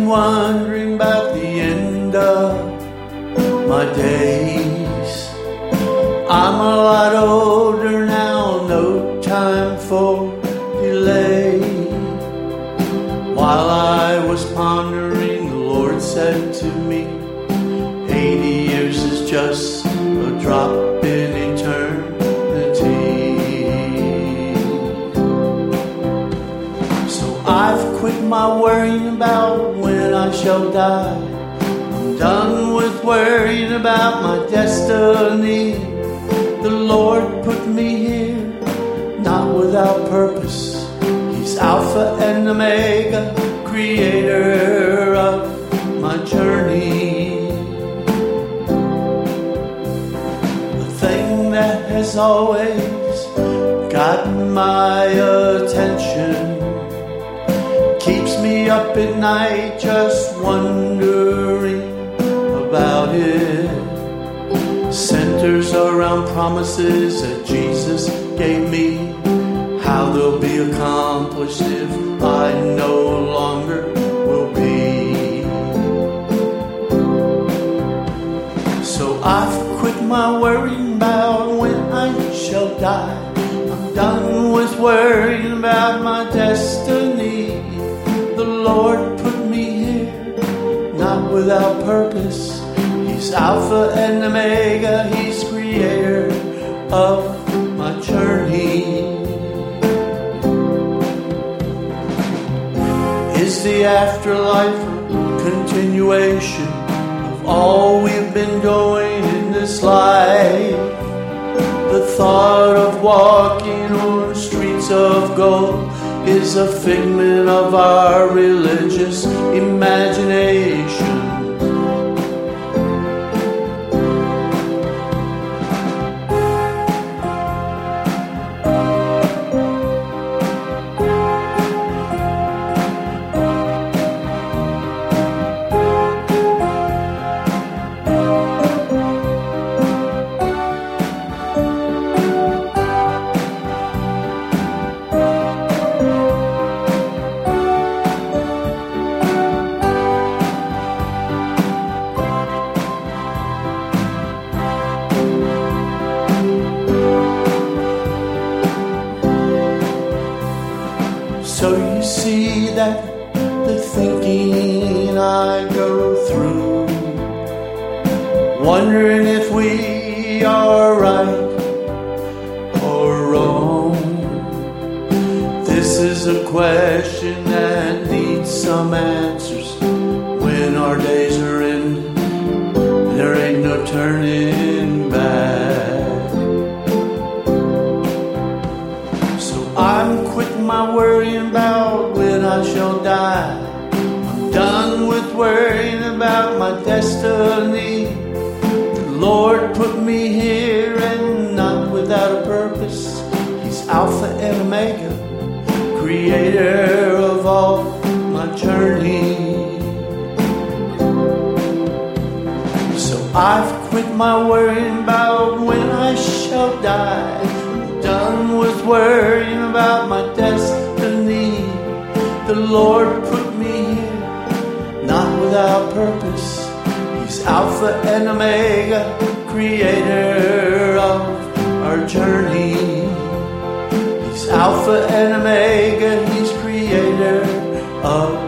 been wondering about the end of my days. I'm a lot older now, no time for delay. While I was pondering, the Lord said to me, 80 years is just a drop in eternity. So I've quit my worrying about when I shall die. I'm done with worrying about my destiny. The Lord put me here, not without purpose. He's Alpha and Omega, creator of my journey. The thing that has always gotten my attention keeps me up at night just wondering about it. Centers around promises that Jesus gave me, how they'll be accomplished if I no longer will be. So I've quit my worrying about when I shall die. I'm done with worrying about my destiny. The Lord put me here, not without purpose. He's Alpha and Omega, He's creator of my journey. Is the afterlife a continuation of all we've been doing in this life? The thought of walking on streets of gold is a figment of our religious imagination. So you see that the thinking I go through, wondering if we are right or wrong. This is a question that needs some answers when our days are ending. There ain't no turning back. So I'm quitting my worrying about when I shall die. I'm done with worrying about my destiny. The Lord put me here and not without a purpose. He's Alpha and Omega, creator of all my journey. So I've quit my worrying about when I shall die. I'm done with worrying about my destiny. The Lord put me here, not without purpose. He's Alpha and Omega, creator of our journey. He's Alpha and Omega, He's creator of